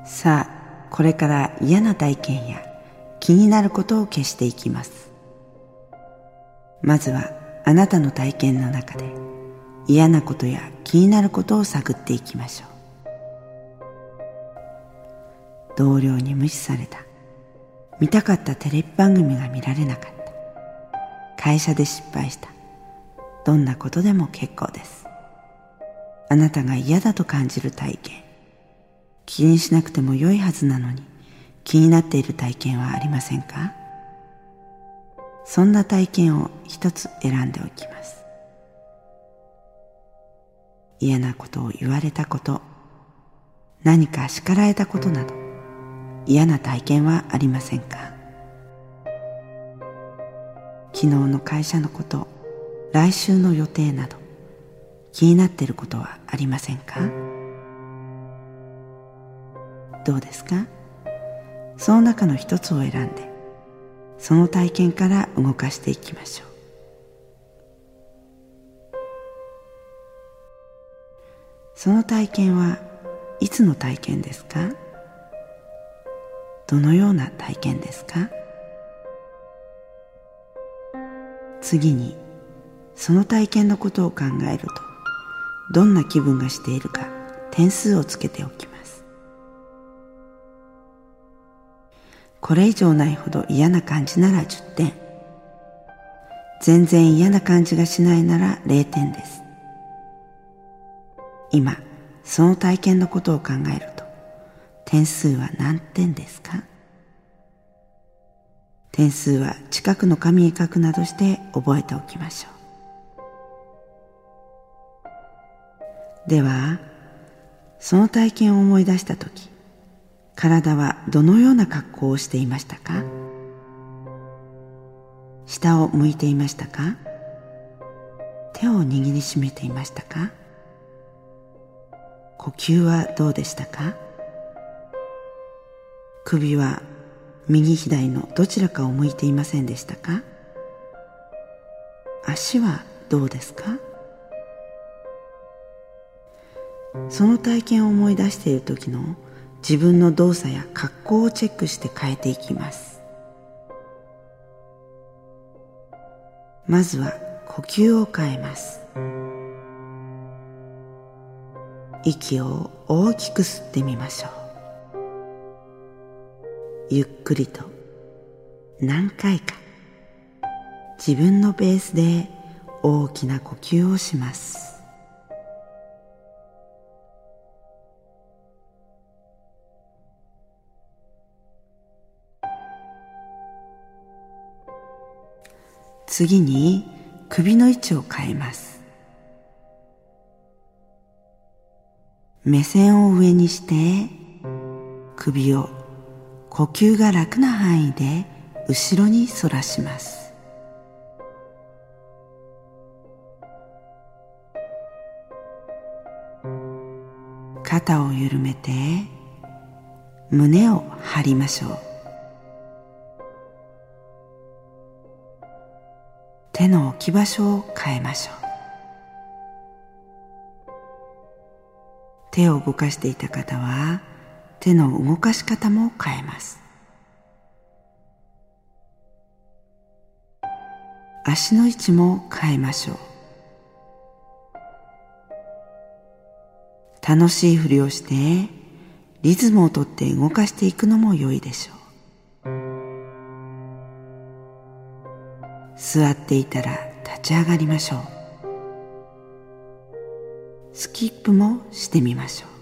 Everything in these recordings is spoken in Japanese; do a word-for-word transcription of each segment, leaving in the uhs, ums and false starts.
さあ、これから嫌な体験や気になることを消していきます。まずはあなたの体験の中で嫌なことや気になることを探っていきましょう。同僚に無視された。見たかったテレビ番組が見られなかった。会社で失敗した。どんなことでも結構です。あなたが嫌だと感じる体験、気にしなくても良いはずなのに気になっている体験はありませんか？そんな体験を一つ選んでおきます。嫌なことを言われたこと、何か叱られたことなど嫌な体験はありませんか？昨日の会社のこと、来週の予定など気になっていることはありませんか？どうですか？その中の一つを選んで、その体験から動かしていきましょう。その体験はいつの体験ですか？どのような体験ですか？次に、その体験のことを考えると、どんな気分がしているか点数をつけておきます。これ以上ないほど嫌な感じならじゅってん、全然嫌な感じがしないなられいてんです。今その体験のことを考えると点数は何点ですか？点数は近くの紙に書くなどして覚えておきましょう。では、その体験を思い出したとき、体はどのような格好をしていましたか？下を向いていましたか？手を握りしめていましたか？呼吸はどうでしたか？首は右左のどちらかを向いていませんでしたか？足はどうですか？その体験を思い出している時の自分の動作や格好をチェックして変えていきます。まずは呼吸を変えます。息を大きく吸ってみましょう。ゆっくりと何回か自分のペースで大きな呼吸をします。次に首の位置を変えます。目線を上にして首を呼吸が楽な範囲で後ろに反らします。肩を緩めて胸を張りましょう。手の置き場所を変えましょう。手を動かしていた方は手の動かし方も変えます。足の位置も変えましょう。楽しいふりをしてリズムをとって動かしていくのも良いでしょう。座っていたら立ち上がりましょう。スキップもしてみましょう。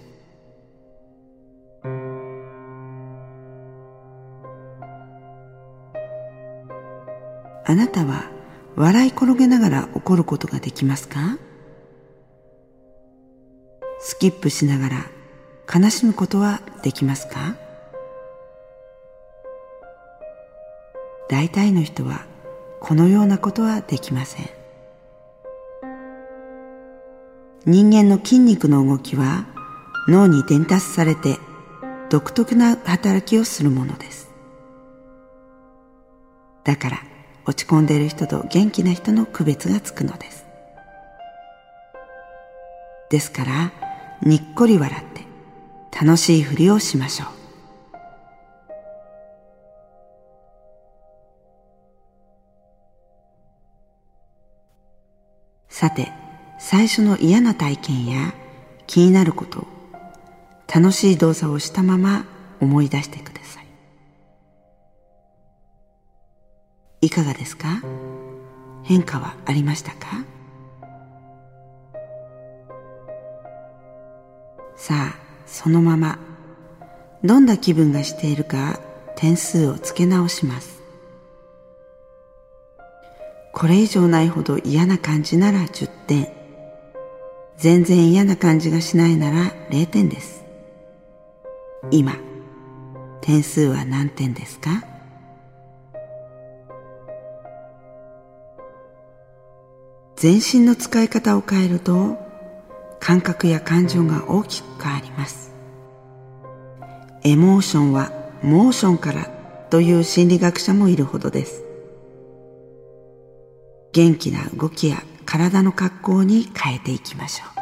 あなたは笑い転げながら怒ることができますか？スキップしながら悲しむことはできますか？大体の人はこのようなことはできません。人間の筋肉の動きは脳に伝達されて独特な働きをするものです。だから落ち込んでいる人と元気な人の区別がつくのです。ですからにっこり笑って楽しいふりをしましょう。さて、最初の嫌な体験や気になることを楽しい動作をしたまま思い出してください。いかがですか？変化はありましたか？さあ、そのままどんな気分がしているか点数をつけ直します。これ以上ないほど嫌な感じならじゅってん、全然嫌な感じがしないなられいてんです。今、点数は何点ですか？全身の使い方を変えると、感覚や感情が大きく変わります。エモーションはモーションからという心理学者もいるほどです。元気な動きや体の格好に変えていきましょう。